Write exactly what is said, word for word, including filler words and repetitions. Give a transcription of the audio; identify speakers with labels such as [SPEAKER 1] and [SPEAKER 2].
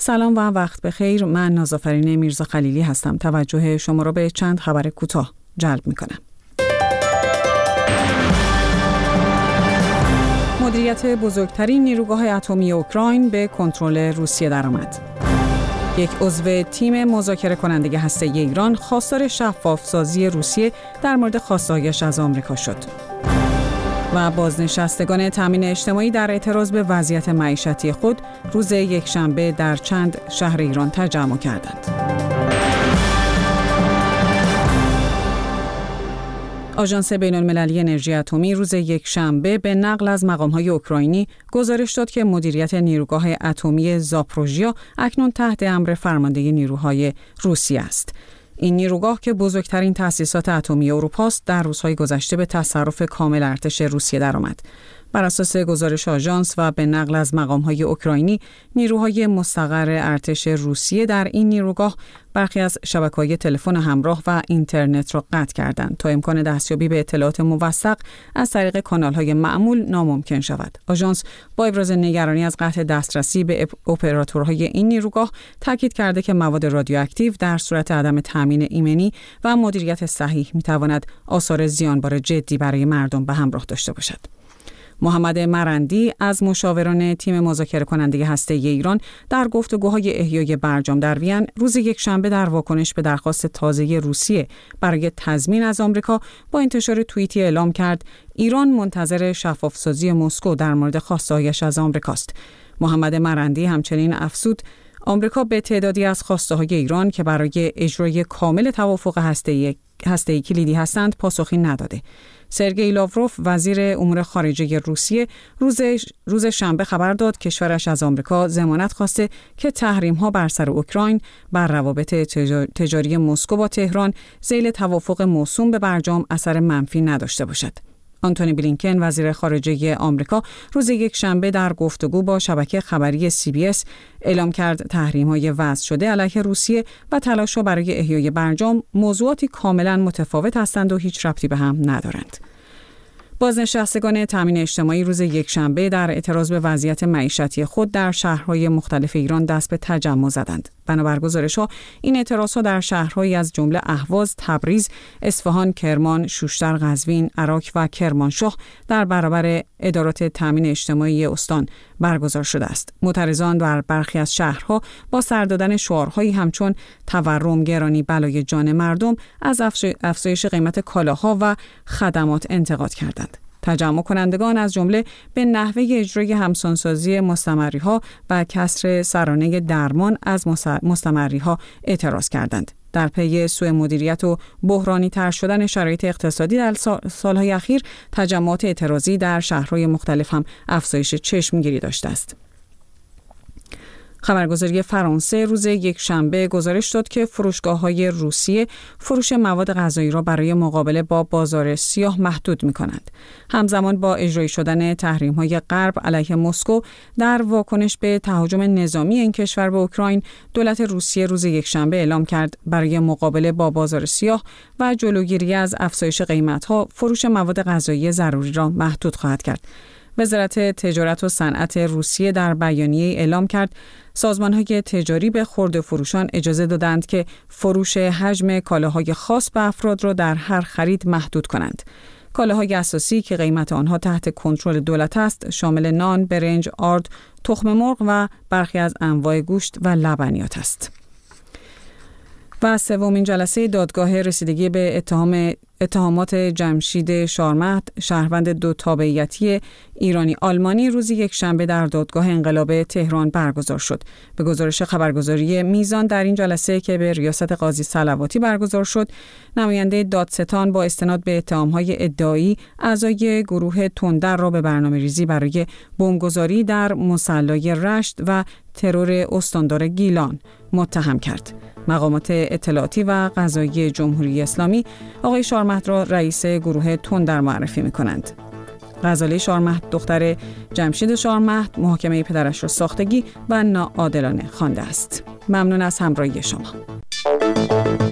[SPEAKER 1] سلام و وقت بخیر. من نازافرین میرزا خلیلی هستم. توجه شما را به چند خبر کوتاه جلب می‌کنم. مدیریت بزرگترین نیروگاه اتمی اوکراین به کنترل روسیه درآمد. یک عضو تیم مذاکره کننده هسته‌ای ایران خواستار شفاف‌سازی روسیه در مورد خواسته‌هایش از آمریکا شد. و بازنشستگان تامین اجتماعی در اعتراض به وضعیت معیشتی خود روز یکشنبه در چند شهر ایران تجمع کردند. آژانس بین‌المللی انرژی اتمی روز یکشنبه به نقل از مقام‌های اوکراینی گزارش داد که مدیریت نیروگاه اتمی زاپروژیا اکنون تحت امر فرمانده نیروهای روسیه است. این نیروگاه که بزرگترین تأسیسات اتمی اروپا است، در روزهای گذشته به تصرف کامل ارتش روسیه درآمد. بر اساس گزارش آژانس و به نقل از مقام‌های اوکراینی، نیروهای مستقر ارتش روسیه در این نیروگاه برخی از شبکه‌های تلفن همراه و اینترنت را قطع کردند تا امکان دستیابی به اطلاعات موثق از طریق کانال‌های معمول ناممکن شود. آژانس با ابراز نگرانی از قطع دسترسی به اپراتورهای این نیروگاه تاکید کرده که مواد رادیواکتیو در صورت عدم تامین ایمنی و مدیریت صحیح می‌تواند آثار زیانبار جدی برای مردم به همراه داشته باشد. محمد مرندی از مشاوران تیم مذاکره کننده هسته‌ای ایران در گفتگوهای احیای برجام در وین روز یکشنبه در واکنش به درخواست تازه روسیه برای تضمین از آمریکا با انتشار توییتی اعلام کرد ایران منتظر شفاف‌سازی مسکو در مورد خواسته‌هایش از آمریکاست. محمد مرندی همچنین افزود آمریکا به تعدادی از خواسته‌های ایران که برای اجرای کامل توافق هسته‌ای هسته‌ای کلیدی هستند پاسخی نداده. سرگئی لاوروف وزیر امور خارجه روسیه روز روز شنبه خبر داد کشورش از آمریکا ضمانت خواسته که تحریم‌ها بر سر اوکراین بر روابط تجاری مسکو با تهران ذیل توافق موسوم به برجام اثر منفی نداشته باشد. آنتونی بلینکن وزیر خارجه آمریکا روز یکشنبه در گفتگو با شبکه خبری سی بی اس اعلام کرد تحریم‌های وضع شده علیه روسیه و تلاش‌ها برای احیای برجام موضوعاتی کاملاً متفاوت هستند و هیچ ربطی به هم ندارند. بازنشستگان تامین اجتماعی روز یکشنبه در اعتراض به وضعیت معیشتی خود در شهرهای مختلف ایران دست به تجمع زدند. بنابر گزارش‌ها این اعتراض‌ها در شهرهایی از جمله اهواز، تبریز، اصفهان، کرمان، شوشتر، قزوین، عراق و کرمانشاه در برابر ادارات تامین اجتماعی استان برگزار شده است. معترضان در برخی از شهرها با سر دادن شعارهایی همچون تورم، گرانی، بلای جان مردم از افزایش قیمت کالاها و خدمات انتقاد کردند. تجمع کنندگان از جمله به نحوه اجرای همسانسازی مستمری‌ها و کسر سرانه درمان از مستمری‌ها اعتراض کردند. در پی سوء مدیریت و بحرانی تر شدن شرایط اقتصادی در سالهای اخیر، تجمعات اعتراضی در شهرهای مختلف هم افزایش چشمگیری داشته است. خبرگزاری فرانسه روز یکشنبه گزارش داد که فروشگاه‌های روسیه فروش مواد غذایی را برای مقابله با بازار سیاه محدود می‌کنند. همزمان با اجرایی شدن تحریم‌های غرب علیه مسکو در واکنش به تهاجم نظامی این کشور به اوکراین، دولت روسیه روز یکشنبه اعلام کرد برای مقابله با بازار سیاه و جلوگیری از افزایش قیمت‌ها، فروش مواد غذایی ضروری را محدود خواهد کرد. وزارت تجارت و صنعت روسیه در بیانیه اعلام کرد سازمان‌های تجاری به خرده فروشان اجازه دادند که فروش حجم کالاهای خاص به افراد را در هر خرید محدود کنند. کالاهای اساسی که قیمت آنها تحت کنترل دولت است شامل نان، برنج، آرد، تخم مرغ و برخی از انواع گوشت و لبنیات است. و سومین جلسه دادگاه رسیدگی به اتهام اتهامات جمشید شارمهد، شهروند دو تابعیتی ایرانی آلمانی، روز یکشنبه در دادگاه انقلاب تهران برگزار شد. به گزارش خبرگزاری میزان در این جلسه که به ریاست قاضی صلواتی برگزار شد، نماینده دادستان با استناد به اتهامهای ادعایی اعضای گروه تندر را به برنامه‌ریزی برای بمبگذاری در مصلی رشت و ترور استاندار گیلان متهم کرد. مقامات اطلاعاتی و قضایی جمهوری اسلامی آقای شارمهد را رئیس گروه تندر معرفی می‌کنند. غزاله شارمهد دختر جمشید شارمهد محاکمه پدرش را ساختگی و ناعادلانه خوانده است. ممنون از همراهی شما.